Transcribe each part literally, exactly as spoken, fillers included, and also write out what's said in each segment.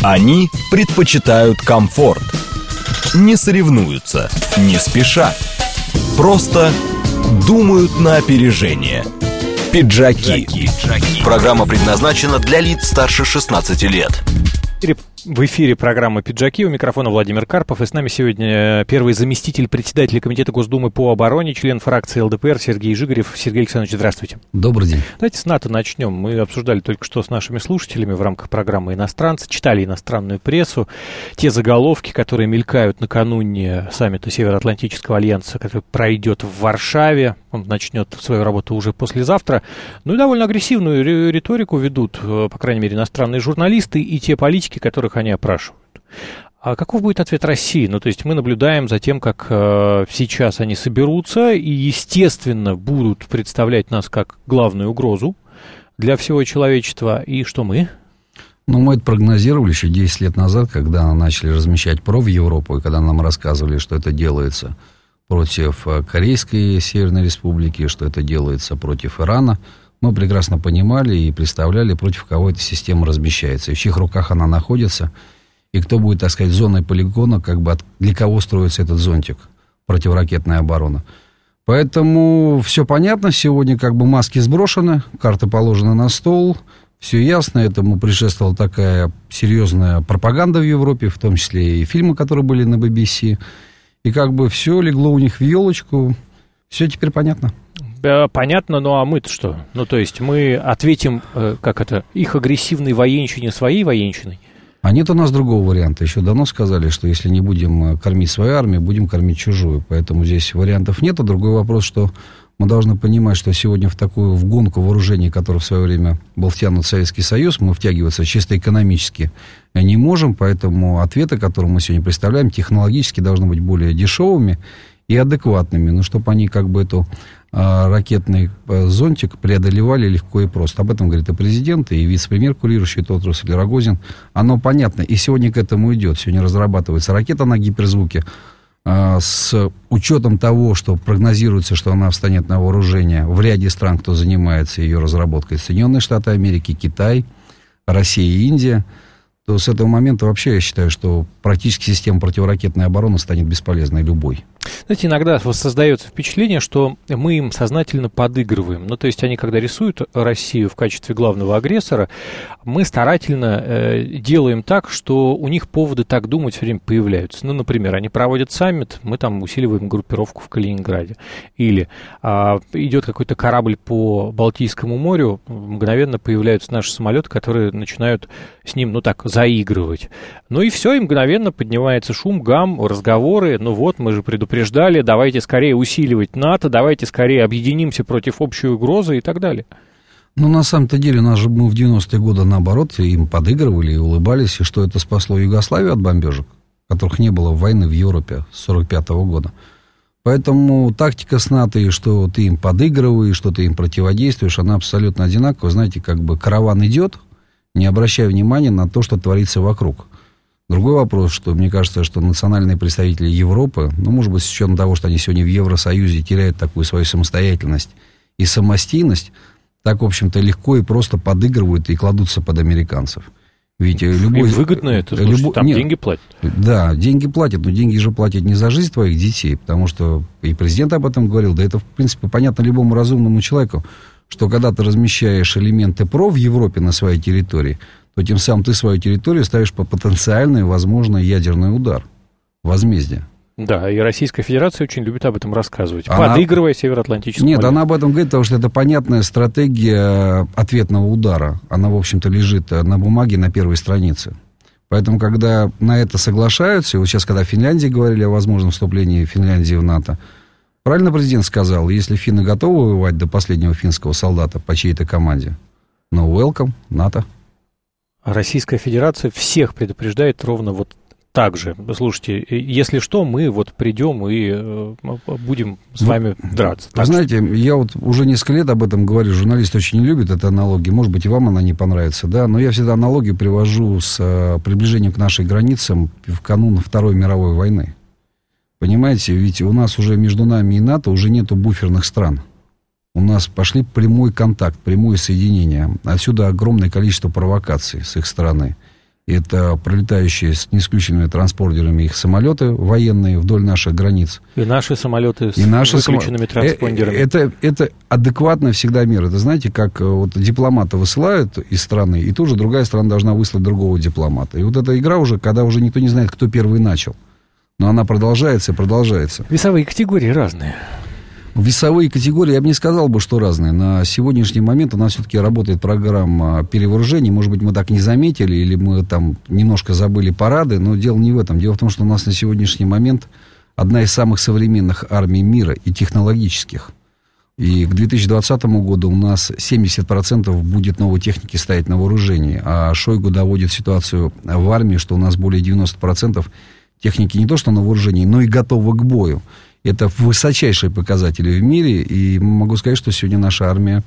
Они предпочитают комфорт. Не соревнуются, не спешат. Просто думают на опережение. Пиджаки. Программа предназначена для лиц старше шестнадцати лет. В эфире программа «Пиджаки». У микрофона Владимир Карпов. И с нами сегодня первый заместитель председателя Комитета Госдумы по обороне, член фракции эл дэ пэ эр Сергей Жигарев. Сергей Александрович, здравствуйте. Добрый день. Давайте с НАТО начнем. Мы обсуждали только что с нашими слушателями в рамках программы «Иностранцы», читали иностранную прессу, те заголовки, которые мелькают накануне саммита Североатлантического альянса, который пройдет в Варшаве. Он начнет свою работу уже послезавтра. Ну и довольно агрессивную риторику ведут, по крайней мере, иностранные журналисты и те политики, которых они опрашивают. А каков будет ответ России? Ну, то есть мы наблюдаем за тем, как э, сейчас они соберутся и, естественно, будут представлять нас как главную угрозу для всего человечества. И что мы? Ну, мы это прогнозировали еще десять лет назад, когда начали размещать ПРО в Европу, и когда нам рассказывали, что это делается против Корейской Северной Республики, что это делается против Ирана. Мы прекрасно понимали и представляли, против кого эта система размещается, и в чьих руках она находится, и кто будет, так сказать, зоной полигона, как бы от, для кого строится этот зонтик, противоракетная оборона. Поэтому все понятно, сегодня как бы маски сброшены, карты положены на стол, все ясно, этому предшествовала такая серьезная пропаганда в Европе, в том числе и фильмы, которые были на би би си, и как бы все легло у них в елочку, все теперь понятно. Понятно, ну а мы-то что? Ну, то есть мы ответим, как это, их агрессивной военщине своей военщиной? А нет у нас другого варианта. Еще давно сказали, что если не будем кормить свою армию, будем кормить чужую. Поэтому здесь вариантов нет. А другой вопрос, что мы должны понимать, что сегодня в такую в гонку вооружений, который в свое время был втянут Советский Союз, мы втягиваться чисто экономически не можем. Поэтому ответы, которые мы сегодня представляем, технологически должны быть более дешевыми и адекватными. Ну, чтобы они как бы эту ракетный зонтик преодолевали легко и просто. Об этом говорит и президент, и вице-премьер, курирующий эту отрасль, Рогозин. Оно понятно, и сегодня к этому идет. Сегодня разрабатывается ракета на гиперзвуке с учетом того, что прогнозируется, что она встанет на вооружение в ряде стран, кто занимается ее разработкой. Соединенные Штаты Америки, Китай, Россия и Индия. То с этого момента вообще я считаю, что практически система противоракетной обороны станет бесполезной любой. Знаете, иногда создается впечатление, что мы им сознательно подыгрываем. Ну, то есть они, когда рисуют Россию в качестве главного агрессора, мы старательно э, делаем так, что у них поводы так думать все время появляются. Ну, например, они проводят саммит, мы там усиливаем группировку в Калининграде. Или э, идет какой-то корабль по Балтийскому морю, мгновенно появляются наши самолеты, которые начинают с ним, ну так, заигрывать. Ну и все, и мгновенно поднимается шум, гам, разговоры. Ну вот, мы же предупреждали, давайте скорее усиливать НАТО, давайте скорее объединимся против общей угрозы и так далее. Ну, на самом-то деле, у нас же мы в девяностые годы, наоборот, им подыгрывали и улыбались, и что это спасло Югославию от бомбежек, которых не было войны в Европе с сорок пятого года. Поэтому тактика с НАТО, и что ты им подыгрываешь, что ты им противодействуешь, она абсолютно одинаковая. Знаете, как бы караван идет, не обращая внимания на то, что творится вокруг. Другой вопрос, что мне кажется, что национальные представители Европы, ну, может быть, с учетом того, что они сегодня в Евросоюзе теряют такую свою самостоятельность и самостийность, так, в общем-то, легко и просто подыгрывают и кладутся под американцев. Ведь любой... Им выгодно это, слушайте, любой... там Нет, деньги платят. Да, деньги платят, но деньги же платят не за жизнь твоих детей, потому что и президент об этом говорил, да это, в принципе, понятно любому разумному человеку, что когда ты размещаешь элементы ПРО в Европе на своей территории, то тем самым ты свою территорию ставишь под потенциальный, возможный ядерный удар, возмездие. Да, и Российская Федерация очень любит об этом рассказывать, она... подыгрывая Североатлантическому Нет, альянсу. она об этом говорит, потому что это понятная стратегия ответного удара. Она, в общем-то, лежит на бумаге на первой странице. Поэтому, когда на это соглашаются, и вот сейчас, когда в Финляндии говорили о возможном вступлении Финляндии в НАТО, правильно президент сказал, если финны готовы воевать до последнего финского солдата по чьей-то команде, no welcome, НАТО. Российская Федерация всех предупреждает ровно вот так же. Слушайте, если что, мы вот придем и э, будем с вами драться. Вы знаете, что... я вот уже несколько лет об этом говорю, журналисты очень не любят эту аналогию, может быть, и вам она не понравится, да, но я всегда аналогию привожу с э, приближением к нашим границам в канун Второй мировой войны. Понимаете, ведь у нас уже между нами и НАТО уже нету буферных стран. У нас пошли прямой контакт, прямое соединение. Отсюда огромное количество провокаций с их стороны. Это пролетающие с неисключенными транспондерами их самолеты военные вдоль наших границ. И наши самолеты с и наши выключенными само... транспондерами. Это, это адекватная всегда мера. Это знаете, как вот дипломата высылают из страны, и тут же другая страна должна выслать другого дипломата. И вот эта игра уже, когда уже никто не знает, кто первый начал. Но она продолжается и продолжается. Весовые категории разные. Весовые категории, я бы не сказал бы, что разные. На сегодняшний момент у нас все-таки работает программа перевооружений. Может быть, мы так не заметили, или мы там немножко забыли парады, но дело не в этом. Дело в том, что у нас на сегодняшний момент одна из самых современных армий мира и технологических. И к две тысячи двадцатому году у нас семьдесят процентов будет новой техники стоять на вооружении. А Шойгу доводит ситуацию в армии, что у нас более девяносто процентов техники не то что на вооружении, но и готовы к бою. Это высочайшие показатели в мире, и могу сказать, что сегодня наша армия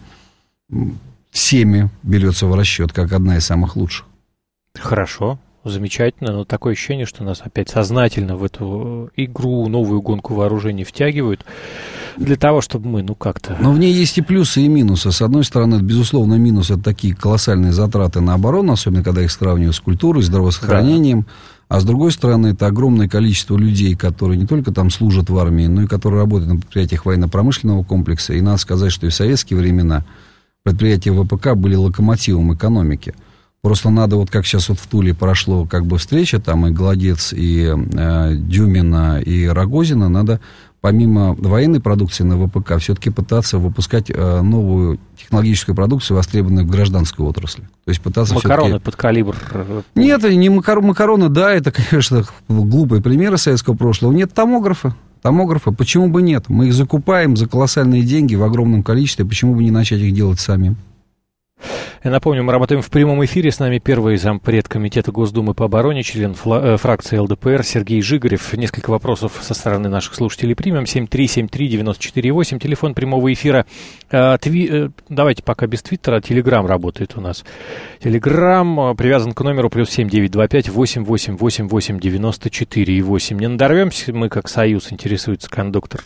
всеми берется в расчет, как одна из самых лучших. Хорошо, замечательно, но такое ощущение, что нас опять сознательно в эту игру, новую гонку вооружений втягивают, для того, чтобы мы, ну, как-то... Но в ней есть и плюсы, и минусы. С одной стороны, безусловно, минус — это такие колоссальные затраты на оборону, особенно когда их сравнивают с культурой, здравоохранением. Да. А с другой стороны, это огромное количество людей, которые не только там служат в армии, но и которые работают на предприятиях военно-промышленного комплекса. И надо сказать, что и в советские времена предприятия ВПК были локомотивом экономики. Просто надо, вот как сейчас вот в Туле прошло как бы встреча, там и Голодец, и э, Дюмина, и Рогозина, надо помимо военной продукции на ВПК все-таки пытаться выпускать э, новую технологическую продукцию, востребованную в гражданской отрасли. То есть пытаться макароны все-таки... под калибр. Нет, не макар... макароны, да, это, конечно, глупые примеры советского прошлого. Нет, томографы. Томографы, почему бы нет? Мы их закупаем за колоссальные деньги в огромном количестве, почему бы не начать их делать самим? Я напомню, мы работаем в прямом эфире. С нами первый зампред Комитета Госдумы по обороне, член фла- фракции ЛДПР Сергей Жигарев. Несколько вопросов со стороны наших слушателей примем. семь три семь три девять четыре восемь, телефон прямого эфира. А, тви... Давайте пока без твиттера. Телеграм работает у нас. Телеграм привязан к номеру плюс семь девять два пять восемь восемь восемь восемь девяносто четыре восемь. Не надорвемся мы, как Союз, интересуется кондуктор?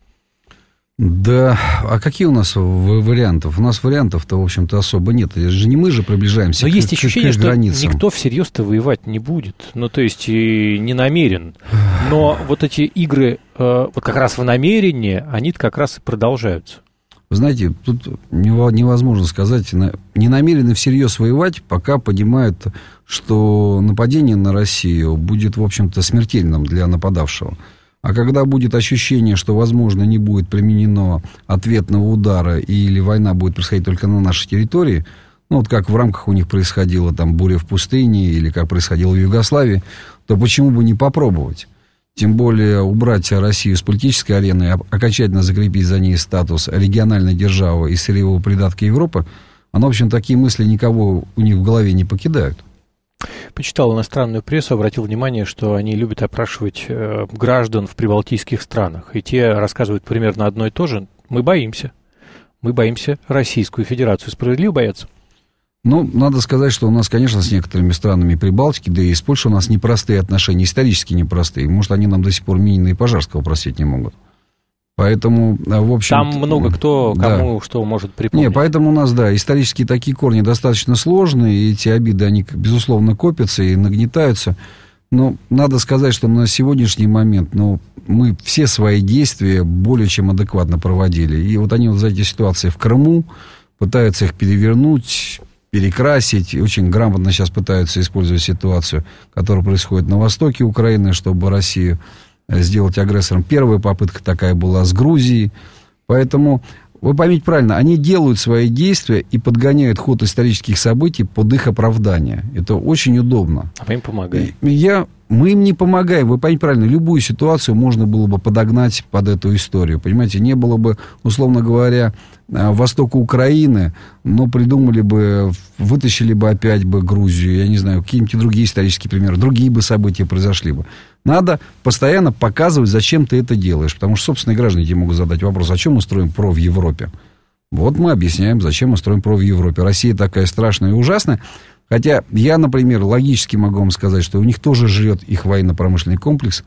Да, а какие у нас варианты? У нас вариантов-то, в общем-то, особо нет. Это же не мы же приближаемся. Но к, есть к, ощущение, к что границам. Никто всерьез-то воевать не будет. Ну, то есть, и не намерен. Но вот эти игры, э, вот как раз в намерении, они-то как раз и продолжаются. Вы знаете, тут невозможно сказать, не намерены всерьез воевать, пока понимают, что нападение на Россию будет, в общем-то, смертельным для нападавшего. А когда будет ощущение, что, возможно, не будет применено ответного удара или война будет происходить только на нашей территории, ну, вот как в рамках у них происходило там буря в пустыне или как происходило в Югославии, то почему бы не попробовать? Тем более убрать Россию с политической арены, окончательно закрепить за ней статус региональной державы и сырьевого придатка Европы, оно, в общем, такие мысли никого у них в голове не покидают. Почитал иностранную прессу, обратил внимание, что они любят опрашивать э, граждан в прибалтийских странах. И те рассказывают примерно одно и то же. Мы боимся. Мы боимся Российскую Федерацию. Справедливо боятся? Ну, надо сказать, что у нас, конечно, с некоторыми странами Прибалтики, да и с Польшей у нас непростые отношения, исторически непростые. Может, они нам до сих пор Минина и Пожарского простить не могут. Поэтому, в общем... Там много кто, кому да. что может припомнить. Не, поэтому у нас, да, исторические такие корни достаточно сложные, и эти обиды, они, безусловно, копятся и нагнетаются. Но надо сказать, что на сегодняшний момент, ну, мы все свои действия более чем адекватно проводили. И вот они вот за эти ситуации в Крыму пытаются их перевернуть, перекрасить, и очень грамотно сейчас пытаются использовать ситуацию, которая происходит на востоке Украины, чтобы Россию сделать агрессором. Первая попытка такая была с Грузией. Поэтому, вы поймите правильно, они делают свои действия и подгоняют ход исторических событий под их оправдание. Это очень удобно. А мы им помогаем. Я, мы им не помогаем. Вы поймите правильно, любую ситуацию можно было бы подогнать под эту историю. Понимаете, не было бы, условно говоря, востока Украины, но придумали бы, вытащили бы опять бы Грузию, я не знаю, какие-нибудь другие исторические примеры, другие бы события произошли бы. Надо постоянно показывать, зачем ты это делаешь. Потому что собственные граждане тебе могут задать вопрос, а чем мы строим ПРО в Европе? Вот мы объясняем, зачем мы строим ПРО в Европе. Россия такая страшная и ужасная. Хотя я, например, логически могу вам сказать, что у них тоже жрет их военно-промышленный комплекс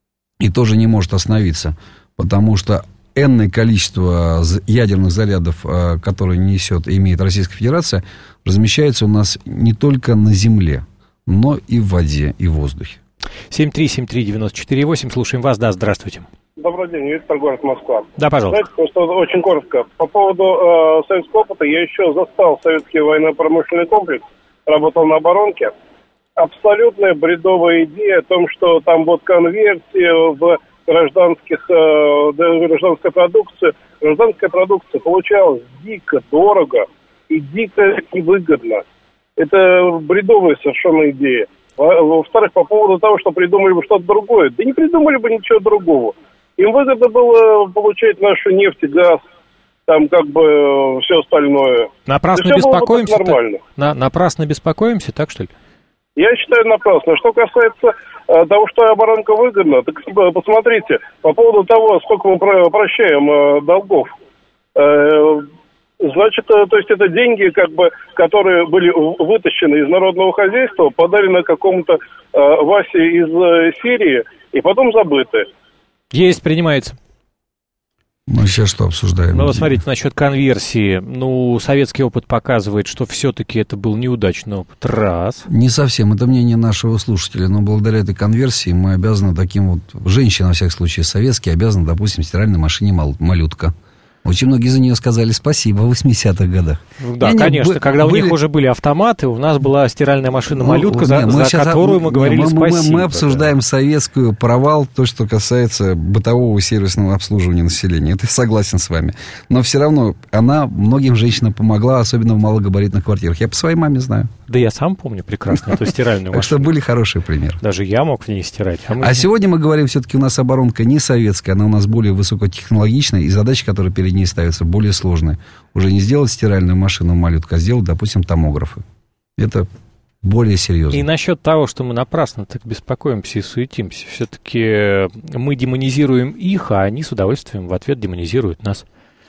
и тоже не может остановиться. Потому что энное количество ядерных зарядов, которые несет и имеет Российская Федерация, размещается у нас не только на земле, но и в воде, и в воздухе. семь три семь три девяносто четыре восемь, слушаем вас, да, здравствуйте. Добрый день, Виктор, город Москва. Да, пожалуйста. Знаете, просто очень коротко. По поводу э, советского опыта, я еще застал советский военно-промышленный комплекс, работал на оборонке. Абсолютная бредовая идея о том, что там вот конверсия в гражданских, э, гражданской продукции. Гражданская продукция получалась дико дорого и дико невыгодно. Это бредовая совершенно идея. Во-вторых, по поводу того, что придумали бы что-то другое. Да не придумали бы ничего другого. Им выгодно было получать нашу нефть и газ, там как бы все остальное. Напрасно беспокоимся? Так, на, напрасно беспокоимся, так что ли? Я считаю, напрасно. Что касается э, того, что оборонка выгодна, так посмотрите, по поводу того, сколько мы прощаем э, долгов. Э, значит, э, то есть это деньги, как бы, которые были вытащены из народного хозяйства, подарены какому-то э, Васе из э, Сирии и потом забыты. Есть, принимается. Мы сейчас что обсуждаем? Ну, вот смотрите, насчет конверсии. Ну, советский опыт показывает, что все-таки это был неудачный опыт. Раз. Не совсем. Это мнение нашего слушателя. Но благодаря этой конверсии мы обязаны таким вот... Женщина, во всяком случае, советские, обязаны, допустим, стиральной машине «Малютка». Очень многие за нее сказали спасибо в восьмидесятых годах. Да, не, конечно. Не, когда были... у них уже были автоматы, у нас была стиральная машина «Малютка», ну, за, не, за которую мы говорили мы, спасибо. Мы, мы обсуждаем да. советскую провал, то, что касается бытового сервисного обслуживания населения. Это я согласен с вами. Но все равно она многим женщинам помогла, особенно в малогабаритных квартирах. Я по своей маме знаю. Да я сам помню прекрасно эту стиральную машину. Так что были хорошие примеры. Даже я мог в ней стирать. А, мы... а сегодня мы говорим, все-таки у нас оборонка не советская, она у нас более высокотехнологичная, и задачи, которые перед ней ставятся, более сложные. Уже не сделать стиральную машину «Малютка», а сделать, допустим, томографы. Это более серьезно. И насчет того, что мы напрасно так беспокоимся и суетимся, все-таки мы демонизируем их, а они с удовольствием в ответ демонизируют нас.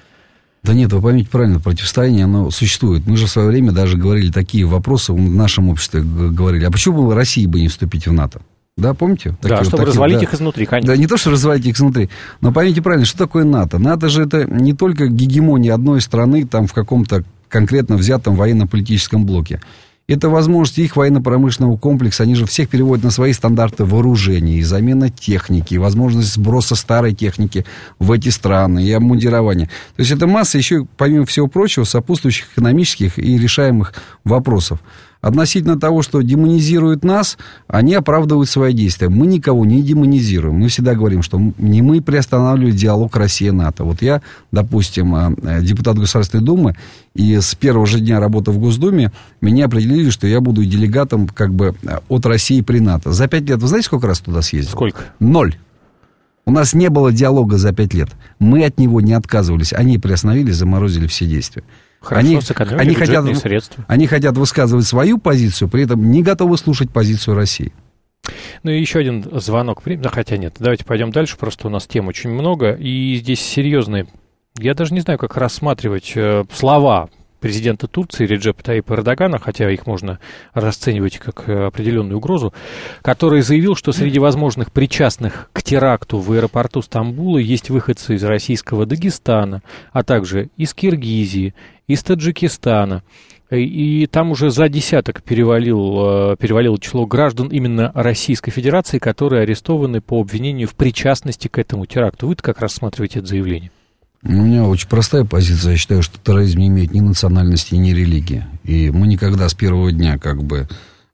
Да нет, вы поймите правильно, противостояние, оно существует. Мы же в свое время даже говорили такие вопросы, в нашем обществе говорили, а почему бы России бы не вступить в НАТО? Да, помните? Да, такие, чтобы такие, развалить да, их изнутри, конечно. Да, не то, что развалить их изнутри, но поймите правильно, что такое НАТО? НАТО же это не только гегемония одной страны там в каком-то конкретно взятом военно-политическом блоке. Это возможность их военно-промышленного комплекса, они же всех переводят на свои стандарты вооружений, замена техники, возможность сброса старой техники в эти страны и обмундирования. То есть это масса еще, помимо всего прочего, сопутствующих экономических и решаемых вопросов. Относительно того, что демонизируют нас, они оправдывают свои действия. Мы никого не демонизируем. Мы всегда говорим, что не мы приостанавливаем диалог Россия-НАТО. Вот я, допустим, депутат Государственной Думы, и с первого же дня работы в Госдуме меня определили, что я буду делегатом как бы от России при НАТО. За пять лет, вы знаете, сколько раз туда съездил? Сколько? Ноль. У нас не было диалога за пять лет. Мы от него не отказывались. Они приостановили, заморозили все действия. Хорошо, они, они, хотят, средства. они хотят высказывать свою позицию, при этом не готовы слушать позицию России. Ну и еще один звонок. Да, хотя нет, давайте пойдем дальше, просто у нас тем очень много. И здесь серьезные, я даже не знаю, как рассматривать э, слова президента Турции Реджепа Таyyипа Эрдогана, хотя их можно расценивать как определенную угрозу, который заявил, что среди возможных причастных к теракту в аэропорту Стамбула есть выходцы из российского Дагестана, а также из Киргизии, из Таджикистана. И, и там уже за десяток перевалил, перевалило число граждан именно Российской Федерации, которые арестованы по обвинению в причастности к этому теракту. Вы-то как рассматриваете это заявление? У меня очень простая позиция. Я считаю, что терроризм не имеет ни национальности, ни религии. И мы никогда с первого дня, как бы,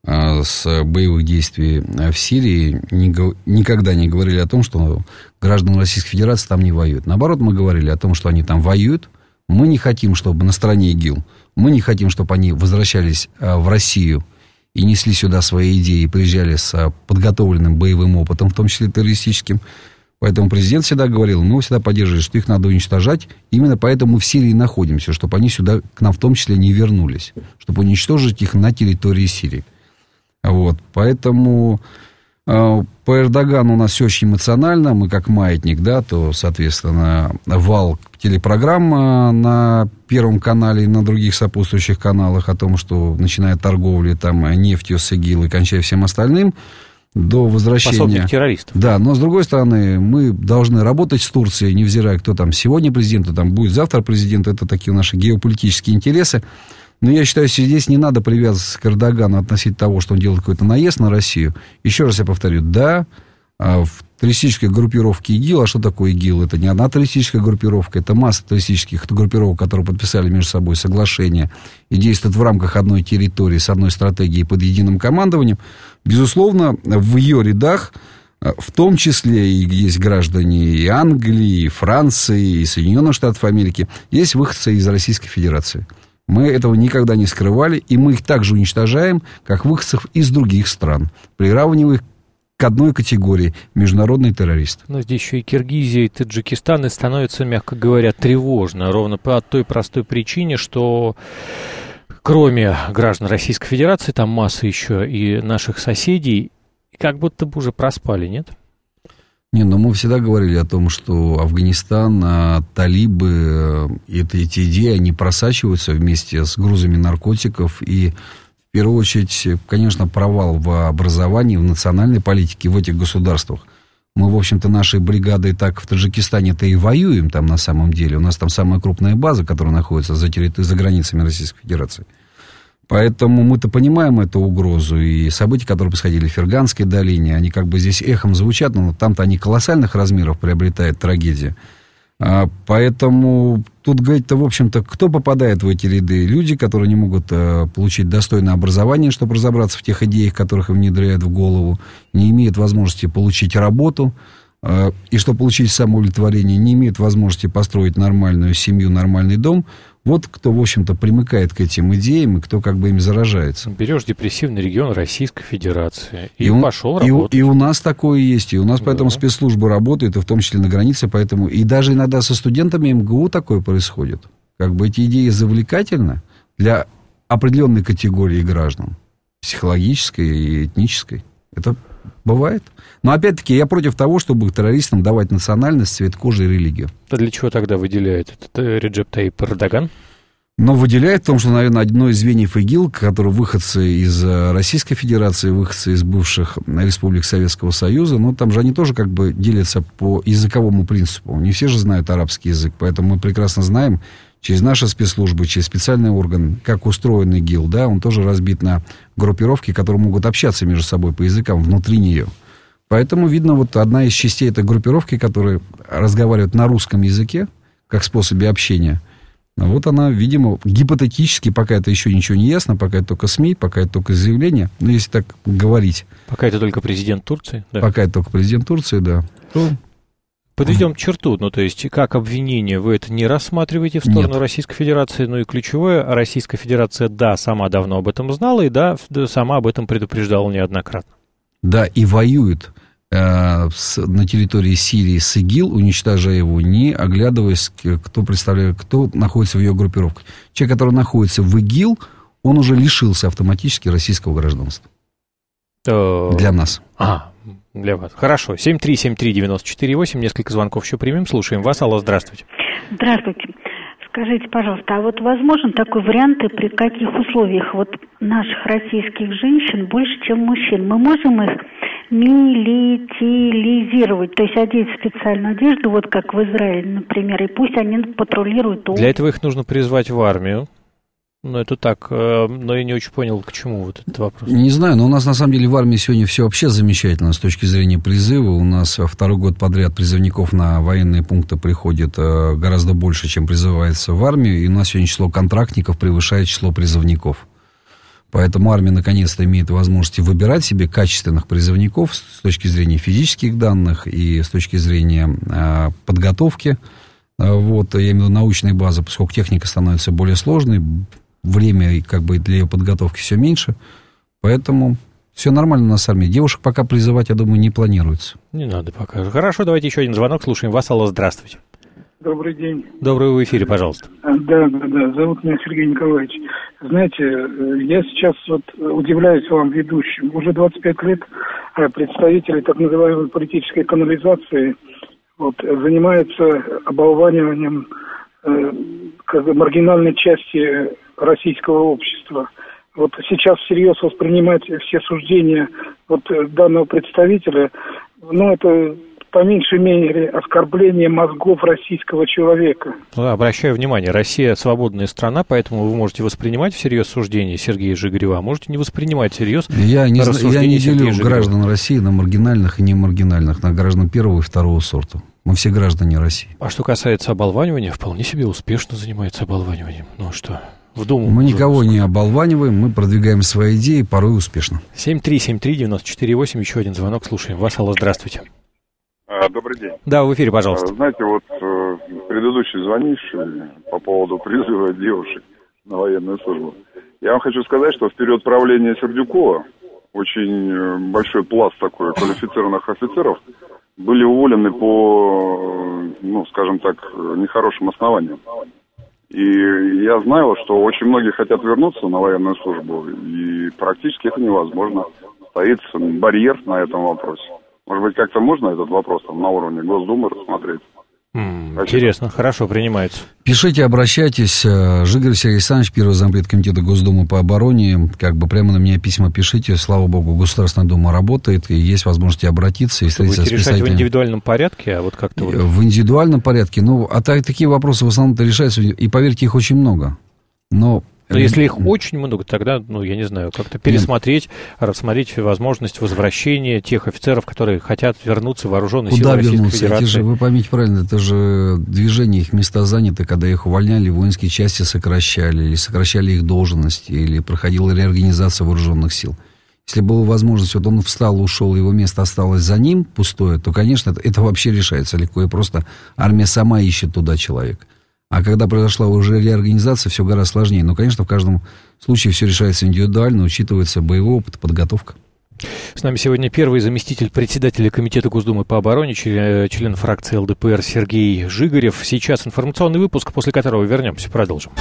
с боевых действий в Сирии никогда не говорили о том, что граждане Российской Федерации там не воюют. Наоборот, мы говорили о том, что они там воюют. Мы не хотим, чтобы на стороне ИГИЛ, мы не хотим, чтобы они возвращались в Россию и несли сюда свои идеи, и приезжали с подготовленным боевым опытом, в том числе террористическим. Поэтому президент всегда говорил, мы всегда поддерживали, что их надо уничтожать. Именно поэтому мы в Сирии находимся, чтобы они сюда к нам в том числе не вернулись, чтобы уничтожить их на территории Сирии. Вот, поэтому э, по Эрдогану у нас все очень эмоционально. Мы как маятник, да, то, соответственно, вал телепрограмма на Первом канале и на других сопутствующих каналах о том, что начиная от торговли там, нефтью с ИГИЛ и кончая всем остальным, до возвращения... Пособник террористов. Да, но с другой стороны, мы должны работать с Турцией, невзирая, кто там сегодня президент, кто там будет завтра президент. Это такие наши геополитические интересы. Но я считаю, что здесь не надо привязываться к Эрдогану относительно того, что он делает какой-то наезд на Россию. Еще раз я повторю, да, в террористической группировке ИГИЛ, а что такое ИГИЛ? Это не одна террористическая группировка, это масса террористических группировок, которые подписали между собой соглашение и действуют в рамках одной территории, с одной стратегией под единым командованием. Безусловно, в ее рядах, в том числе и есть граждане и Англии, и Франции, и Соединенных Штатов Америки, есть выходцы из Российской Федерации. Мы этого никогда не скрывали, и мы их также уничтожаем, как выходцев из других стран, приравнивая их к одной категории – международные террористы. Но здесь еще и Киргизия, и Таджикистан, и становится, мягко говоря, тревожно. Ровно по той простой причине, что кроме граждан Российской Федерации, там масса еще и наших соседей, как будто бы уже проспали, нет? Не, но мы всегда говорили о том, что Афганистан, а, талибы, это, эти идеи, они просачиваются вместе с грузами наркотиков. И в первую очередь, конечно, провал в образовании, в национальной политике в этих государствах. Мы, в общем-то, нашей бригадой так в Таджикистане-то и воюем там на самом деле. У нас там самая крупная база, которая находится за, территори- за границами Российской Федерации. Поэтому мы-то понимаем эту угрозу, и события, которые происходили в Ферганской долине, они как бы здесь эхом звучат, но там-то они колоссальных размеров приобретает трагедия. А, поэтому тут говорить-то, в общем-то, кто попадает в эти ряды? Люди, которые не могут а, получить достойное образование, чтобы разобраться в тех идеях, которых им внедряют в голову, не имеют возможности получить работу, а, и чтобы получить самоудовлетворение, не имеют возможности построить нормальную семью, нормальный дом. Вот кто, в общем-то, примыкает к этим идеям и кто как бы ими заражается. Берешь депрессивный регион Российской Федерации и, и пошел и, работать. И у нас такое есть, и у нас да. Поэтому спецслужбы работают, и в том числе на границе, поэтому и даже иногда со студентами эм гэ у такое происходит. Как бы эти идеи завлекательны для определенной категории граждан, психологической и этнической. Это бывает. Но опять-таки я против того, чтобы террористам давать национальность, цвет кожи и религию. А для чего тогда выделяет это Реджеп Таyyip Эрдоган? Но выделяет в том, что, наверное, одно из звеньев ИГИЛ, которые выходцы из Российской Федерации, выходцы из бывших республик Советского Союза, ну, там же они тоже как бы делятся по языковому принципу. Не все же знают арабский язык, поэтому мы прекрасно знаем, через наши спецслужбы, через специальный орган, как устроен ИГИЛ, да, он тоже разбит на группировки, которые могут общаться между собой по языкам внутри нее. Поэтому, видно, вот одна из частей этой группировки, которые разговаривают на русском языке, как способе общения, вот она, видимо, гипотетически, пока это еще ничего не ясно, пока это только СМИ, пока это только заявление, ну, если так говорить. Пока это только президент Турции, да. Пока это только президент Турции, да. То... Подведем черту, ну, то есть, как обвинение вы это не рассматриваете в сторону Нет. Российской Федерации, ну и ключевое, Российская Федерация, да, сама давно об этом знала, и да, сама об этом предупреждала неоднократно. Да, и воюет э, с, на территории Сирии с ИГИЛ, уничтожая его, не оглядываясь, кто представляет, кто находится в ее группировке. Человек, который находится в ИГИЛ, он уже лишился автоматически российского гражданства. Для нас. А, для вас. Хорошо. семь три семь три девяносто четыре восемь. Несколько звонков еще примем. Слушаем вас. Алло, здравствуйте. Здравствуйте. Скажите, пожалуйста, а вот возможен такой вариант, и при каких условиях вот наших российских женщин больше, чем мужчин? Мы можем их милитаризировать, то есть одеть в специальную одежду, вот как в Израиле, например, и пусть они патрулируют. Для этого их нужно призвать в армию. Ну, это так, но я не очень понял, к чему вот этот вопрос. Не знаю, но у нас, на самом деле, в армии сегодня все вообще замечательно с точки зрения призыва. У нас второй год подряд призывников на военные пункты приходит гораздо больше, чем призывается в армию. И у нас сегодня число контрактников превышает число призывников. Поэтому армия, наконец-то, имеет возможность выбирать себе качественных призывников с точки зрения физических данных и с точки зрения подготовки. Вот, я имею в виду научной базы, поскольку техника становится более сложной, время как бы для ее подготовки все меньше, поэтому все нормально у нас с армией. Девушек пока призывать, я думаю, не планируется. Не надо пока. Хорошо, давайте еще один звонок, слушаем вас. Алло, здравствуйте. Добрый день. Добрый, в эфире, пожалуйста. Да, да, да, зовут меня Сергей Николаевич. Знаете, я сейчас вот удивляюсь вам, ведущим. Уже двадцать пять лет представители так называемой политической канализации вот, занимаются оболваниванием э, как бы маргинальной части российского общества. Вот сейчас всерьез воспринимать все суждения вот данного представителя, ну, это по меньшей мере, оскорбление мозгов российского человека. Обращаю внимание, Россия свободная страна, поэтому вы можете воспринимать всерьез суждения Сергея Жигарева, а можете не воспринимать всерьез я не, я не делю Жигарева. Граждан России на маргинальных и немаргинальных, на граждан первого и второго сорта. Мы все граждане России. А что касается оболванивания, вполне себе успешно занимается оболваниванием. Ну что, в Думу. Мы никого не оболваниваем, мы продвигаем свои идеи, порой успешно. семь три семь три девять четыре восемь, еще один звонок, слушаем вас. Алло, здравствуйте. Добрый день. Да, в эфире, пожалуйста. Знаете, вот предыдущий звонивший по поводу призыва девушек на военную службу. Я вам хочу сказать, что в период правления Сердюкова очень большой пласт такой квалифицированных офицеров были уволены по, ну, скажем так, нехорошим основаниям. И я знаю, что очень многие хотят вернуться на военную службу, и практически это невозможно. Стоит барьер на этом вопросе. Может быть, как-то можно этот вопрос там, на уровне Госдумы рассмотреть? Mm, интересно, хорошо, принимается. Пишите, обращайтесь. Жигарев Сергей Александрович, первый зампред комитета Госдумы по обороне. Как бы прямо на меня письма пишите. Слава богу, Государственная Дума работает, и есть возможность обратиться и встретиться с представителями. Будете решать в индивидуальном порядке, а вот как-то... Вот... В индивидуальном порядке. Ну, а так, такие вопросы в основном-то решаются, и поверьте, их очень много. Но... Но если их очень много, тогда, ну, я не знаю, как-то пересмотреть, Нет. рассмотреть возможность возвращения тех офицеров, которые хотят вернуться в вооруженные силы Российской вернуться? Федерации. Эти же, вы поймите правильно, это же движение, их места заняты, когда их увольняли, воинские части сокращали, или сокращали их должности, или проходила реорганизация вооруженных сил. Если была возможность, вот он встал, ушел, его место осталось за ним пустое, то, конечно, это, это вообще решается легко, и просто армия сама ищет туда человека. А когда произошла уже реорганизация, все гораздо сложнее. Но, конечно, в каждом случае все решается индивидуально, учитывается боевой опыт, подготовка. С нами сегодня первый заместитель председателя Комитета Госдумы по обороне, член, член фракции эл дэ пэ эр Сергей Жигарев. Сейчас информационный выпуск, после которого вернемся, продолжим.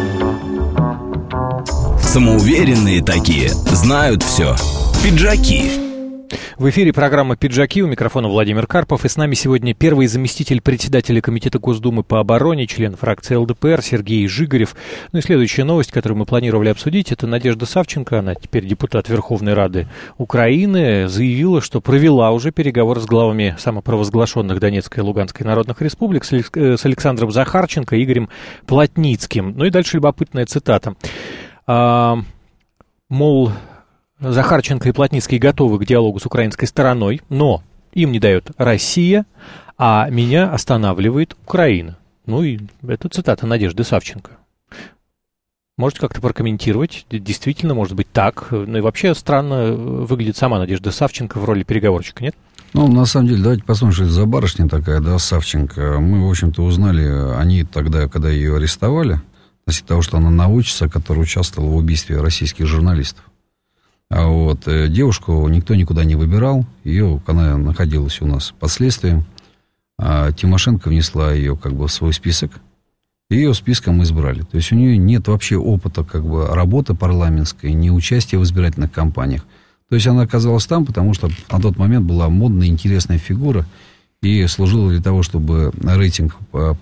Самоуверенные такие, знают все. Пиджаки. В эфире программа «Пиджаки», у микрофона Владимир Карпов, и с нами сегодня первый заместитель председателя Комитета Госдумы по обороне, член фракции эл дэ пэ эр Сергей Жигарев. Ну и следующая новость, которую мы планировали обсудить, это Надежда Савченко, она теперь депутат Верховной Рады Украины, заявила, что провела уже переговоры с главами самопровозглашенных Донецкой и Луганской народных республик с Александром Захарченко и Игорем Плотницким. Ну и дальше любопытная цитата. А, мол... Захарченко и Плотницкий готовы к диалогу с украинской стороной, но им не дает Россия, а меня останавливает Украина. Ну и это цитата Надежды Савченко. Можете как-то прокомментировать? Действительно, может быть, так. Ну и вообще странно выглядит сама Надежда Савченко в роли переговорщика, нет? Ну, на самом деле, давайте посмотрим, что это за барышня такая, да, Савченко. Мы, в общем-то, узнали, они тогда, когда ее арестовали, после того, что она научится, которая участвовала в убийстве российских журналистов. А вот девушку никто никуда не выбирал, ее, она находилась у нас под следствием, а Тимошенко внесла ее как бы в свой список, и ее списком избрали. То есть у нее нет вообще опыта как бы работы парламентской, ни участия в избирательных кампаниях. То есть она оказалась там, потому что на тот момент была модная, интересная фигура, и служила для того, чтобы рейтинг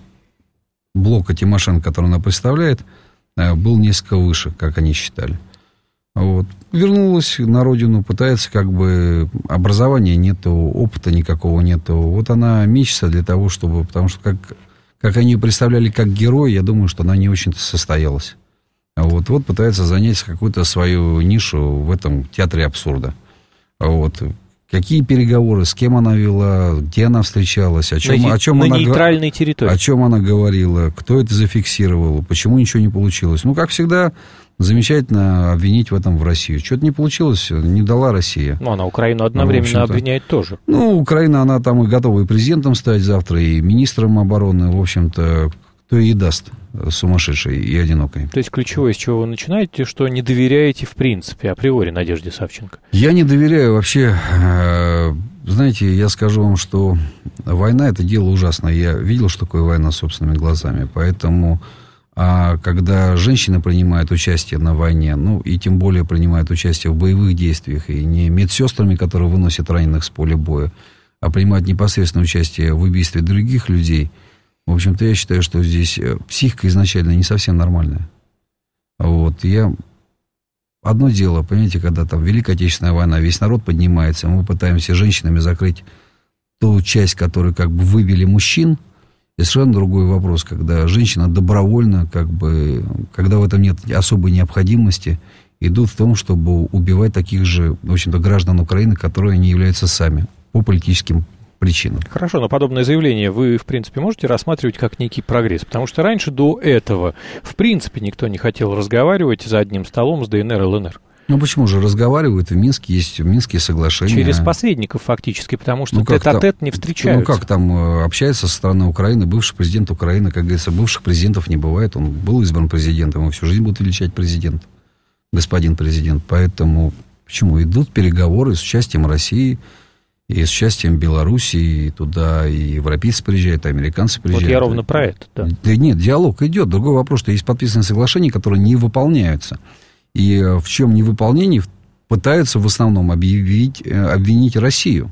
блока Тимошенко, который она представляет, был несколько выше, как они считали. Вот. Вернулась на родину, пытается, как бы, образования нету, опыта никакого нету. Вот она мечется для того, чтобы, потому что, как, как они ее представляли как герой, я думаю, что она не очень-то состоялась. Вот, вот пытается занять какую-то свою нишу в этом театре абсурда. Вот. Какие переговоры, с кем она вела, где она встречалась, о чем, на, о чем на она, нейтральной территории. О чем она говорила, кто это зафиксировал, почему ничего не получилось. Ну, как всегда, замечательно обвинить в этом в Россию. Что-то не получилось, не дала Россия. Ну, она Украину одновременно ну, обвиняет тоже. Ну, Украина, она там и готова и президентом стать завтра, и министром обороны, в общем-то, кто и даст сумасшедшей и одинокой. То есть ключевое, с чего вы начинаете, что не доверяете в принципе, априори Надежде Савченко? Я не доверяю вообще. Знаете, я скажу вам, что война — это дело ужасное. Я видел, что такое война собственными глазами, поэтому... А когда женщины принимают участие на войне, ну, и тем более принимают участие в боевых действиях, и не медсестрами, которые выносят раненых с поля боя, а принимают непосредственное участие в убийстве других людей, в общем-то, я считаю, что здесь психика изначально не совсем нормальная. Вот, я... Одно дело, понимаете, когда там Великая Отечественная война, весь народ поднимается, мы пытаемся женщинами закрыть ту часть, которую как бы выбили мужчин. И совершенно другой вопрос, когда женщина добровольно, как бы, когда в этом нет особой необходимости, идут в том, чтобы убивать таких же, в общем-то, граждан Украины, которые не являются сами по политическим причинам. Хорошо, но подобное заявление вы, в принципе, можете рассматривать как некий прогресс? Потому что раньше до этого, в принципе, никто не хотел разговаривать за одним столом с ДНР, ЛНР. Ну, почему же разговаривают? В Минске есть Минские соглашения. Через посредников фактически, потому что ну, тет-а-тет не встречаются. Ну, как там общается со стороны Украины бывший президент Украины, как говорится, бывших президентов не бывает. Он был избран президентом, и всю жизнь будет величать президент, господин президент. Поэтому, почему? Идут переговоры с участием России и с участием Белоруссии, и туда и европейцы приезжают, и американцы приезжают. Вот я ровно про это, да. Да нет, диалог идет. Другой вопрос, что есть подписанные соглашения, которые не выполняются. И в чем невыполнении пытаются в основном объявить, обвинить Россию.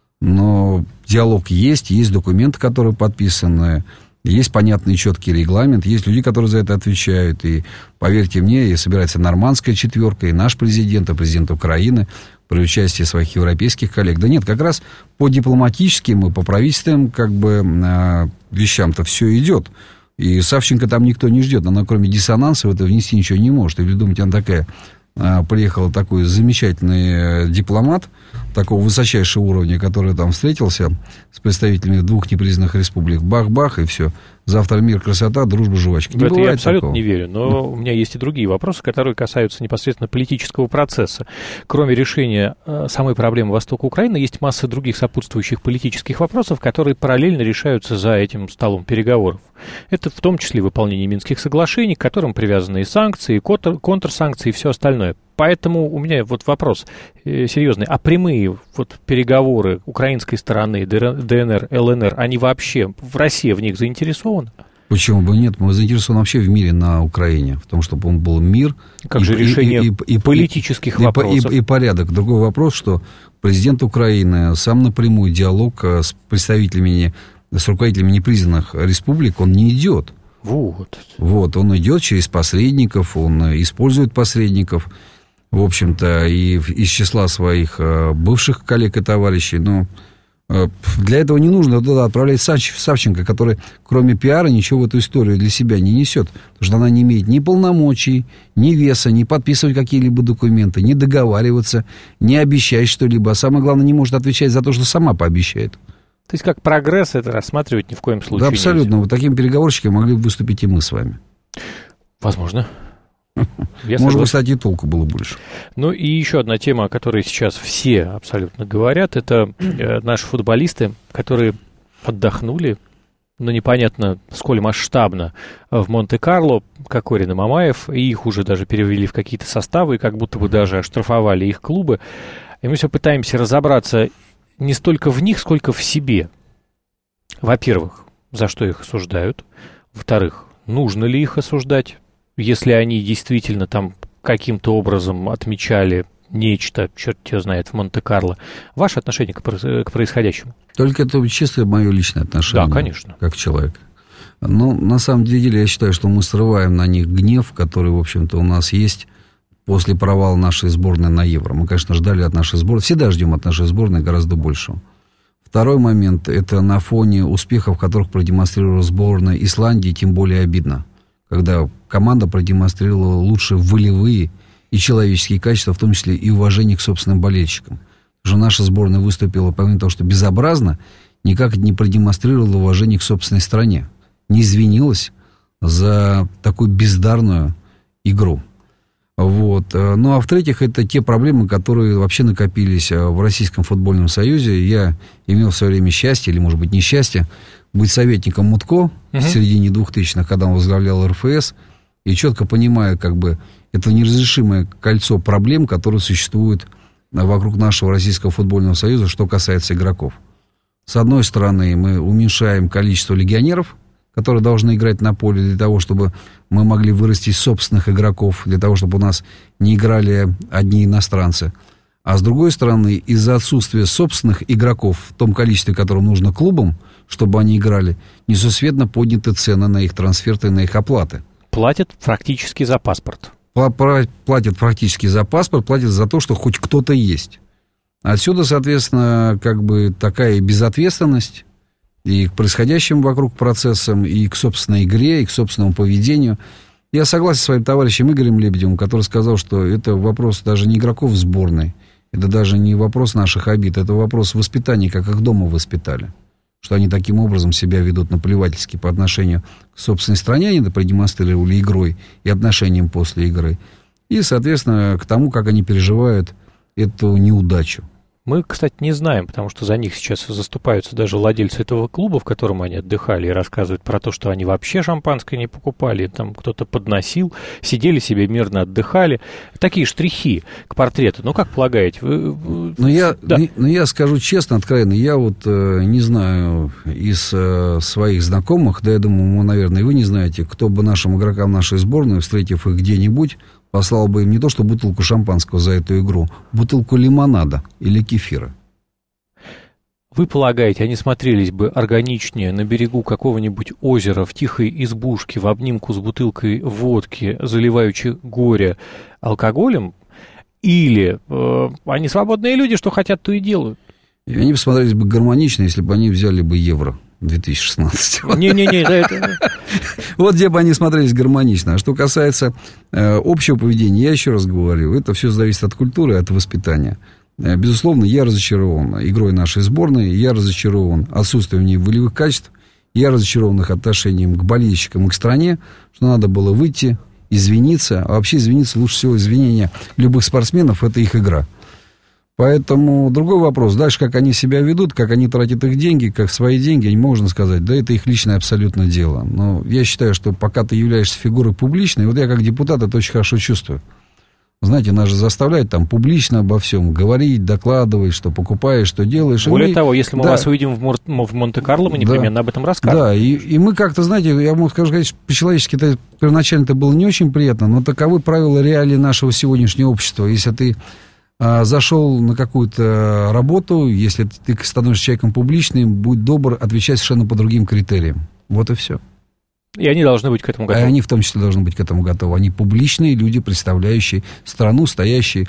Но диалог есть, есть документы, которые подписаны, есть понятный четкий регламент, есть люди, которые за это отвечают. И, поверьте мне, и собирается нормандская четверка, и наш президент, и президент Украины при участии своих европейских коллег. Да нет, как раз по дипломатическим и по правительственным как бы, вещам-то все идет. И Савченко там никто не ждет. Она, кроме диссонанса, в это внести ничего не может. Или думаете, она такая... Приехал такой замечательный дипломат, такого высочайшего уровня, который там встретился с представителями двух непризнанных республик. Бах-бах, и все. Завтра мир, красота, дружба, жвачка. В это я абсолютно такого. не верю. Но да. У меня есть и другие вопросы, которые касаются непосредственно политического процесса. Кроме решения самой проблемы востока Украины, есть масса других сопутствующих политических вопросов, которые параллельно решаются за этим столом переговоров. Это в том числе выполнение Минских соглашений, к которым привязаны и санкции, и контр- контрсанкции, и все остальное. Поэтому у меня вот вопрос э, серьезный. А прямые вот переговоры украинской стороны, ДНР, ЛНР, они вообще, в России в них заинтересованы? Почему бы нет? Мы заинтересованы вообще в мире на Украине, в том, чтобы он был мир. Как и, же решение и, и, и, политических и, вопросов? И, и, и порядок. Другой вопрос, что президент Украины сам напрямую диалог с представителями, с руководителями непризнанных республик, он не идет. Вот. Вот, он идет через посредников, он использует посредников, в общем-то, и из числа своих бывших коллег и товарищей, но для этого не нужно туда отправлять Савченко, который, кроме пиара, ничего в эту историю для себя не несет, потому что она не имеет ни полномочий, ни веса, ни подписывать какие-либо документы, ни договариваться, ни обещать что-либо, а самое главное, не может отвечать за то, что сама пообещает. То есть, как прогресс это рассматривать ни в коем случае да, абсолютно. нельзя. Вот таким переговорщиком могли бы выступить и мы с вами. Возможно. Я Может быть, кстати, и толку было больше. Ну, и еще одна тема, о которой сейчас все абсолютно говорят, это э, наши футболисты, которые отдохнули, но непонятно, сколь масштабно, в Монте-Карло, Кокорин и Мамаев, и их уже даже перевели в какие-то составы, и как будто бы даже оштрафовали их клубы. И мы все пытаемся разобраться не столько в них, сколько в себе. Во-первых, за что их осуждают. Во-вторых, нужно ли их осуждать, если они действительно там каким-то образом отмечали нечто, черт его знает, в Монте-Карло. Ваше отношение к, к происходящему? Только это чисто мое личное отношение. Да, конечно. Как человек. Но на самом деле я считаю, что мы срываем на них гнев, который, в общем-то, у нас есть после провала нашей сборной на Евро. Мы, конечно, ждали от нашей сборной, всегда ждем от нашей сборной гораздо большего. Второй момент, это на фоне успехов, которых продемонстрировала сборная Исландии, тем более обидно. Когда команда продемонстрировала лучшие волевые и человеческие качества, в том числе и уважение к собственным болельщикам. Потому что наша сборная выступила, помимо того, что безобразно, никак не продемонстрировала уважение к собственной стране. Не извинилась за такую бездарную игру. Вот. Ну, а в-третьих, это те проблемы, которые вообще накопились в Российском футбольном союзе. Я имел в свое время счастье, или, может быть, несчастье, быть советником Мутко uh-huh. в середине двухтысячных, когда он возглавлял эр эф эс, и четко понимая, как бы, это неразрешимое кольцо проблем, которые существуют вокруг нашего Российского футбольного союза, что касается игроков. С одной стороны, мы уменьшаем количество легионеров, которые должны играть на поле для того, чтобы мы могли вырастить собственных игроков, для того, чтобы у нас не играли одни иностранцы. А с другой стороны, из-за отсутствия собственных игроков в том количестве, которое нужно клубам, чтобы они играли, несусветно подняты цены на их трансферты, на их оплаты. Платят практически за паспорт. Платят практически за паспорт, платят за то, что хоть кто-то есть. Отсюда, соответственно, как бы такая безответственность и к происходящим вокруг процессам, и к собственной игре, и к собственному поведению. Я согласен с своим товарищем Игорем Лебедевым, который сказал, что это вопрос даже не игроков сборной, это даже не вопрос наших обид, это вопрос воспитания, как их дома воспитали. Что они таким образом себя ведут наплевательски по отношению к собственной стране, они это продемонстрировали игрой и отношением после игры. И, соответственно, к тому, как они переживают эту неудачу. Мы, кстати, не знаем, потому что за них сейчас заступаются даже владельцы этого клуба, в котором они отдыхали, и рассказывают про то, что они вообще шампанское не покупали, там кто-то подносил, сидели себе мирно отдыхали. Такие штрихи к портрету. Ну, как полагаете? Вы... Ну, я, да. ну, я скажу честно, откровенно, я вот э, не знаю из э, своих знакомых, да, я думаю, наверное, и вы не знаете, кто бы нашим игрокам нашей сборной, встретив их где-нибудь, послал бы им не то что бутылку шампанского за эту игру, бутылку лимонада или кефира. Вы полагаете, они смотрелись бы органичнее на берегу какого-нибудь озера, в тихой избушке, в обнимку с бутылкой водки, заливающей горе алкоголем? Или э, они свободные люди, что хотят, то и делают? И они бы смотрелись бы гармонично, если бы они взяли бы евро две тысячи шестнадцатого. Не-не-не, это... Вот где бы они смотрелись гармонично. А что касается э, общего поведения, я еще раз говорю, это все зависит от культуры, от воспитания. Э, безусловно, я разочарован игрой нашей сборной, я разочарован отсутствием в ней волевых качеств, я разочарован их отношением к болельщикам и к стране, что надо было выйти, извиниться. А вообще извиниться, лучше всего извинения любых спортсменов, это их игра. Поэтому другой вопрос. Дальше, как они себя ведут, как они тратят их деньги, как свои деньги, можно сказать, да, это их личное абсолютно дело. Но я считаю, что пока ты являешься фигурой публичной, вот я как депутат это очень хорошо чувствую. Знаете, нас же заставляют там публично обо всем говорить, докладывать, что покупаешь, что делаешь. Более мы, того, если мы да, вас увидим в, Мор- в Монте-Карло, мы непременно да, об этом расскажем. Да, и, и мы как-то, знаете, я могу сказать, по-человечески это первоначально это было не очень приятно, но таковы правила реалии нашего сегодняшнего общества. Если ты зашел на какую-то работу, если ты становишься человеком публичным, будь добр отвечать совершенно по другим критериям. Вот и все. И они должны быть к этому готовы. И они в том числе должны быть к этому готовы. Они публичные люди, представляющие страну, стоящие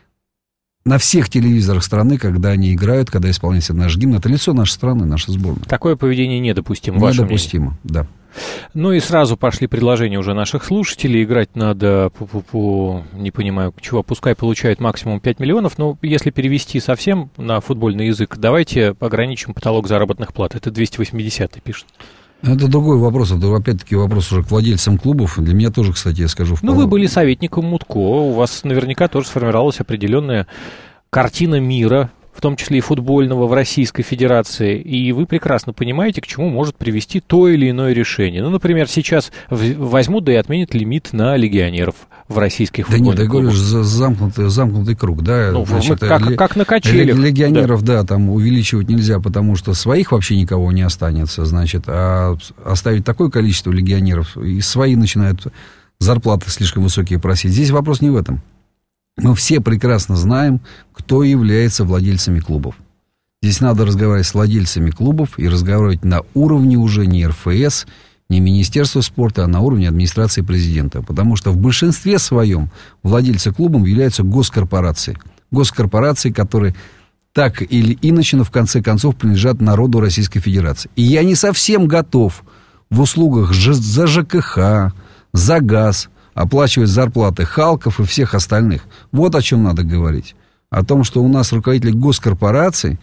на всех телевизорах страны, когда они играют, когда исполняется наш гимн. Это лицо нашей страны, наша сборная. Такое поведение недопустимо, ваше мнение? Недопустимо, да. Ну и сразу пошли предложения уже наших слушателей. Играть надо по, не понимаю чего, пускай получают максимум пять миллионов, но если перевести совсем на футбольный язык, давайте ограничим потолок заработных плат. Это двести восемьдесят, пишет. Это другой вопрос, это опять-таки вопрос уже к владельцам клубов. Для меня тоже, кстати, я скажу... Ну, вы были советником Мутко, у вас наверняка тоже сформировалась определенная картина мира, в том числе и футбольного, в Российской Федерации, и вы прекрасно понимаете, к чему может привести то или иное решение. Ну, например, сейчас возьмут да и отменят лимит на легионеров в российских футбольных клубах. Да нет, я говорю, замкнутый, замкнутый круг, да. Ну, значит, мы, как, ле- как на качелях. Легионеров, да. да, там увеличивать нельзя, потому что своих вообще никого не останется, значит, а оставить такое количество легионеров, и свои начинают зарплаты слишком высокие просить. Здесь вопрос не в этом. Мы все прекрасно знаем, кто является владельцами клубов. Здесь надо разговаривать с владельцами клубов и разговаривать на уровне уже не эр эф эс, не Министерства спорта, а на уровне администрации президента. Потому что в большинстве своем владельцы клубов являются госкорпорации. Госкорпорации, которые так или иначе, но в конце концов принадлежат народу Российской Федерации. И я не совсем готов в услугах за жэ ка ха, за газ оплачивать зарплаты Халков и всех остальных. Вот о чем надо говорить. О том, что у нас руководители госкорпораций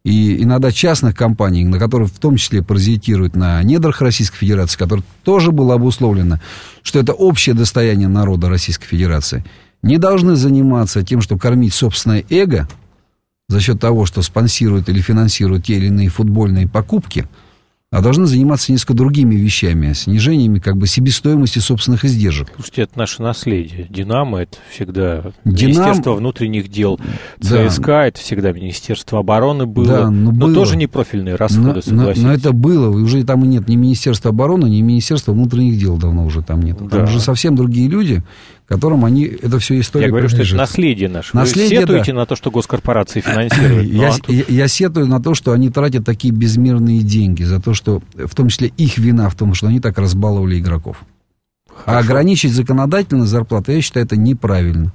и иногда частных компаний, на которые в том числе паразитируют на недрах Российской Федерации, которое тоже было обусловлено, что это общее достояние народа Российской Федерации, не должны заниматься тем, что кормить собственное эго за счет того, что спонсируют или финансируют те или иные футбольные покупки, а должны заниматься несколько другими вещами, снижениями как бы себестоимости собственных издержек. Слушайте, это наше наследие. «Динамо» — это всегда Динам... Министерство внутренних дел. цэ эс ка да. — это всегда Министерство обороны было. Да, но, но было. тоже не профильные расходы, но, но, но это было. И уже там и нет ни Министерства обороны, ни Министерства внутренних дел давно уже там нет. Там да. уже совсем другие люди, которым они... Это все история. Я говорю, принадлежит. что это наследие наше. Наследие, Вы сетуете да. на то, что госкорпорации финансируют? Я, я, я сетую на то, что они тратят такие безмерные деньги, за то, что в том числе их вина в том, что они так разбаловали игроков. Хорошо. А ограничить законодательно зарплаты, я считаю, это неправильно.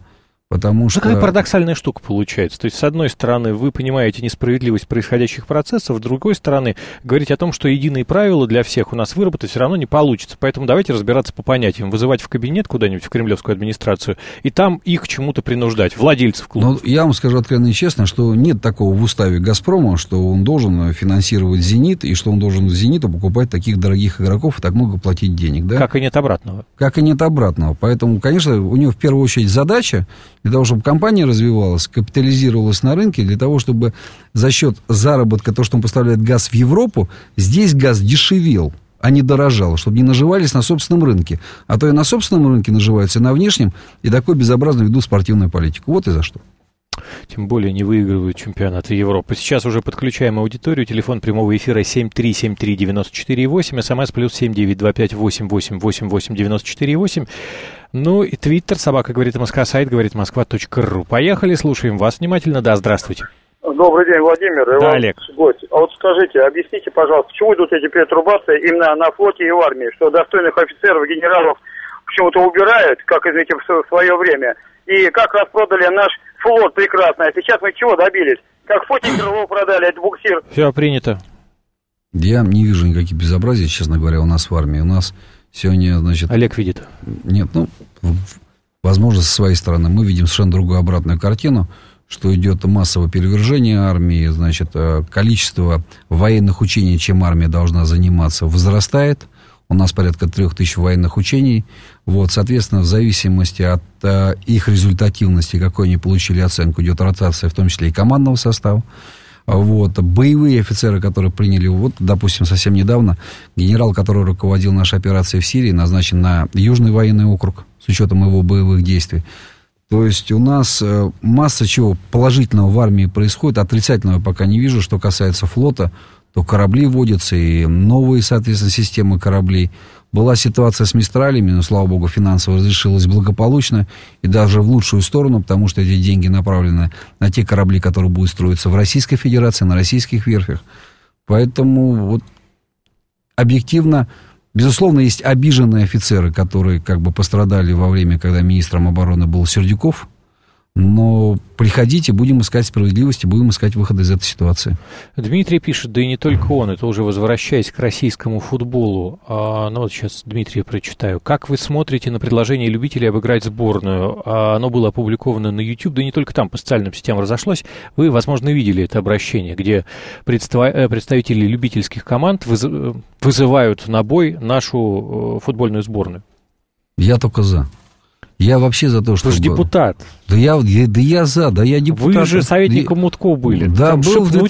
Потому что... Какая парадоксальная штука получается. То есть, с одной стороны, вы понимаете несправедливость происходящих процессов, с другой стороны, говорить о том, что единые правила для всех у нас выработать все равно не получится. Поэтому давайте разбираться по понятиям. Вызывать в кабинет куда-нибудь, в кремлевскую администрацию, и там их к чему-то принуждать, владельцев клубов. Ну, я вам скажу откровенно и честно, что нет такого в уставе «Газпрома», что он должен финансировать «Зенит», и что он должен «Зениту» покупать таких дорогих игроков и так много платить денег. Да? Как и нет обратного. Как и нет обратного. Поэтому, конечно, у него в первую очередь задача для того, чтобы компания развивалась, капитализировалась на рынке, для того, чтобы за счет заработка, то, что он поставляет газ в Европу, здесь газ дешевел, а не дорожал, чтобы не наживались на собственном рынке. А то и на собственном рынке наживаются, и на внешнем, и такой безобразно ведут спортивную политику. Вот и за что. Тем более не выигрывают чемпионаты Европы. Сейчас уже подключаем аудиторию. Телефон прямого эфира семь три семь три девять четыре восемь. СМС плюс семь девять два пять восемь восемь восемь восемь девять четыре восемь. Ну и твиттер, собака говорит Москва, сайт говорит москва точка ру. Поехали, слушаем вас внимательно. Да, здравствуйте. Добрый день, Владимир. Да, Олег. Гость. А вот скажите, объясните, пожалуйста, почему идут эти перетрубации именно на флоте и в армии, что достойных офицеров, генералов почему-то убирают, как, извините, в свое время, и как распродали наш флот прекрасно. А сейчас мы чего добились? Как Фотик Крылов продали, это буксир. Все принято. Я не вижу никаких безобразий, честно говоря, у нас в армии. У нас сегодня, значит... Олег видит. Нет, ну, возможно, со своей стороны мы видим совершенно другую обратную картину, что идет массовое перевержение армии, значит, количество военных учений, чем армия должна заниматься, возрастает. У нас порядка трех тысяч военных учений. Вот, соответственно, в зависимости от э, их результативности, какой они получили оценку, идет ротация, в том числе и командного состава. Вот, боевые офицеры, которые приняли, вот, допустим, совсем недавно, генерал, который руководил нашей операцией в Сирии, назначен на Южный военный округ, с учетом его боевых действий. То есть у нас э, масса чего положительного в армии происходит, отрицательного пока не вижу. Что касается флота, то корабли вводятся, и новые, соответственно, системы кораблей. Была ситуация с Мистралями, но, слава богу, финансово разрешилась благополучно, и даже в лучшую сторону, потому что эти деньги направлены на те корабли, которые будут строиться в Российской Федерации, на российских верфях. Поэтому вот объективно, безусловно, есть обиженные офицеры, которые как бы пострадали во время, когда министром обороны был Сердюков. Но приходите, будем искать справедливости, будем искать выхода из этой ситуации. Дмитрий пишет, да и не только он, это уже возвращаясь к российскому футболу. А, ну вот сейчас Дмитрия прочитаю. Как вы смотрите на предложение любителей обыграть сборную? А, оно было опубликовано на YouTube, да и не только там, по социальным сетям разошлось. Вы, возможно, видели это обращение, где представители любительских команд вызывают на бой нашу футбольную сборную. Я только за. Я вообще за то, что... Вы же депутат. Да я, я, да я за, да я депутат. Вы же советником Мутко были. Да, там был в две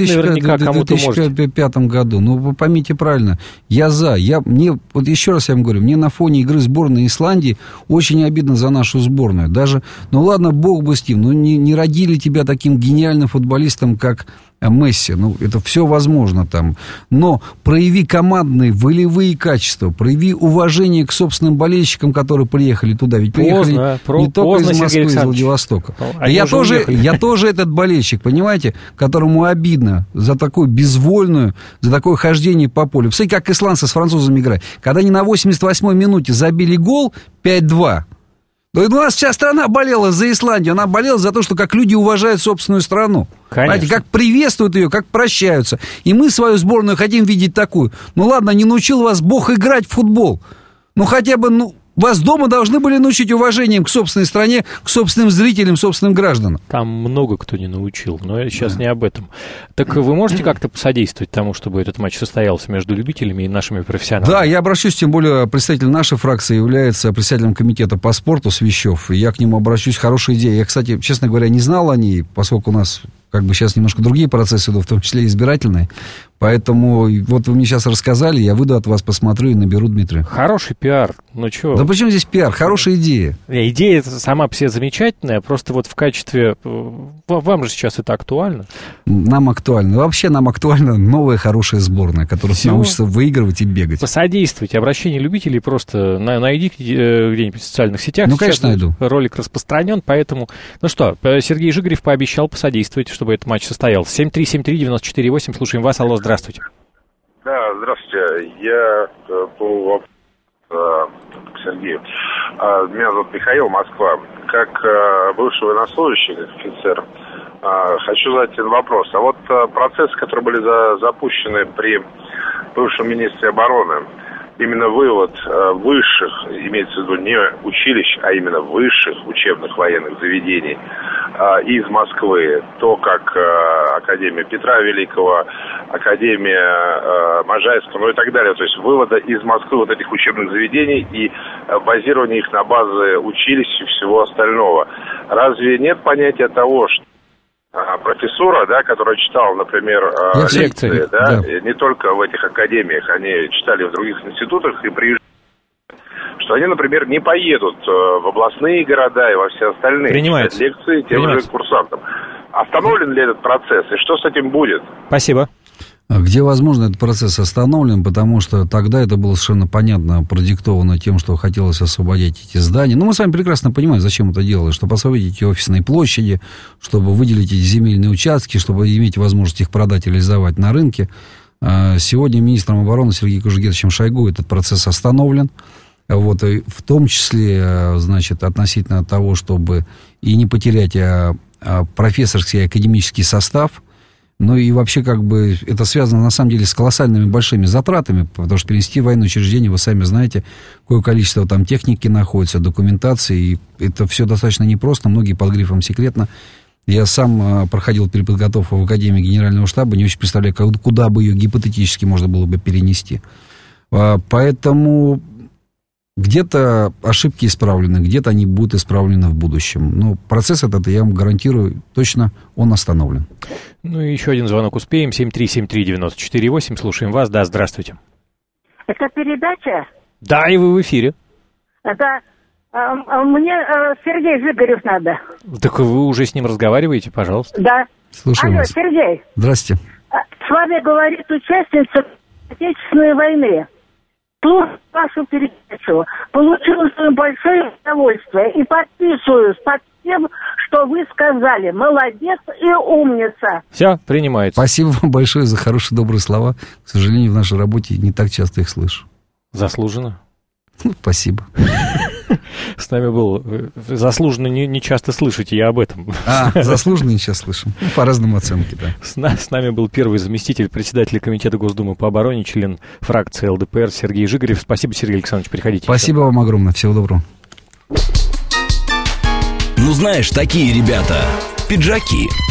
тысячи пятом году. Ну, вы поймите правильно. Я за. Я, мне, вот еще раз я вам говорю, мне на фоне игры сборной Исландии очень обидно за нашу сборную. Даже, ну ладно, бог бы с ним, но не, не родили тебя таким гениальным футболистом, как Месси. Ну, это все возможно там. Но прояви командные, волевые качества, прояви уважение к собственным болельщикам, которые приехали туда. Ведь приехали поздно, про, не только поздно, из Москвы, из Владивостока. А я, тоже, я тоже этот болельщик, понимаете, которому обидно за такую безвольную, за такое хождение по полю. Посмотрите, как исландцы с французами играют. Когда они на восемьдесят восьмой минуте забили гол пять-два, то у нас вся страна болела за Исландию. Она болела за то, что как люди уважают собственную страну. Понимаете, как приветствуют ее, как прощаются. И мы свою сборную хотим видеть такую. Ну ладно, не научил вас Бог играть в футбол. Ну хотя бы, ну, вас дома должны были научить уважением к собственной стране, к собственным зрителям, собственным гражданам. Там много кто не научил, но сейчас да. не об этом. Так вы можете как-то посодействовать тому, чтобы этот матч состоялся между любителями и нашими профессионалами? Да, я обращусь, тем более представитель нашей фракции является председателем комитета по спорту Свящев, и я к нему обращусь. Хорошая идея. Я, кстати, честно говоря, не знал о ней, поскольку у нас как бы сейчас немножко другие процессы идут, в том числе избирательные. Поэтому вот вы мне сейчас рассказали, я выйду от вас, посмотрю и наберу Дмитрия. Хороший пиар, ну чего? Да почему здесь пиар? Хорошая идея. Идея сама по себе замечательная, просто вот в качестве... Вам же сейчас это актуально? Нам актуально. Вообще нам актуальна новая хорошая сборная, которая Все. научится выигрывать и бегать. Посодействуйте. Обращение любителей просто найди где-нибудь в социальных сетях. Ну, конечно, найду. Ролик распространен, поэтому... Ну что, Сергей Жигарев пообещал посодействовать, чтобы этот матч состоялся. семь три семь три девять четыре восемь. Слушаем вас. Алло, здравствуйте. Да, здравствуйте. Я по к Сергею. Меня зовут Михаил, Москва. Как бывший военнослужащий, как офицер, хочу задать один вопрос. А вот процессы, которые были за, запущены при бывшем министре обороны, именно вывод высших, имеется в виду не училищ, а именно высших учебных военных заведений из Москвы, то как Академия Петра Великого, Академия Можайского, ну и так далее, то есть вывода из Москвы вот этих учебных заведений и базирования их на базы училищ и всего остального. Разве нет понятия того, что профессура, да, которая читала, например, лекции, да, да, не только в этих академиях, они читали в других институтах и приезжали, что они, например, не поедут в областные города и во все остальные читать лекции тем же курсантам. Остановлен ли этот процесс и что с этим будет? Спасибо. Где возможно, этот процесс остановлен, потому что тогда это было совершенно понятно, продиктовано тем, что хотелось освободить эти здания. Но мы с вами прекрасно понимаем, зачем это делалось, чтобы освободить эти офисные площади, чтобы выделить эти земельные участки, чтобы иметь возможность их продать или сдавать на рынке. Сегодня министром обороны Сергеем Кужугетовичем Шойгу этот процесс остановлен. Вот, и в том числе, значит, относительно того, чтобы и не потерять профессорский и академический состав. Ну и вообще, как бы, это связано, на самом деле, с колоссальными большими затратами, потому что перенести военное учреждение, вы сами знаете, какое количество там техники находится, документации, и это все достаточно непросто, многие под грифом «секретно». Я сам проходил переподготовку в Академии Генерального штаба, не очень представляю, куда бы ее гипотетически можно было бы перенести. Поэтому где-то ошибки исправлены, где-то они будут исправлены в будущем. Но процесс этот, я вам гарантирую, точно он остановлен. Ну и еще один звонок успеем. семь три семь три девять четыре восемь. Слушаем вас. Да, здравствуйте. Это передача? Да, и вы в эфире. Это а, мне а, Сергей Жигарев надо. Так вы уже с ним разговариваете, пожалуйста. Да. Слушаем Алло, вас. Сергей. Здрасте. С вами говорит участница Отечественной войны. Слушаю вашу передачу. Получила свое большое удовольствие и подписываюсь под тем, что вы сказали. Молодец и умница. Все, принимается. Спасибо вам большое за хорошие, добрые слова. К сожалению, в нашей работе не так часто их слышу. Заслуженно. Ну, спасибо. С нами был... Заслуженно не, не часто слышите, я об этом. А, заслуженно не часто слышим. Ну, по разным оценкам, да. С, на, с нами был первый заместитель председателя Комитета Госдумы по обороне, член фракции эл дэ пэ эр Сергей Жигарев. Спасибо, Сергей Александрович, приходите. Спасибо еще. Вам огромное. Всего доброго. Ну, знаешь, такие ребята, пиджаки.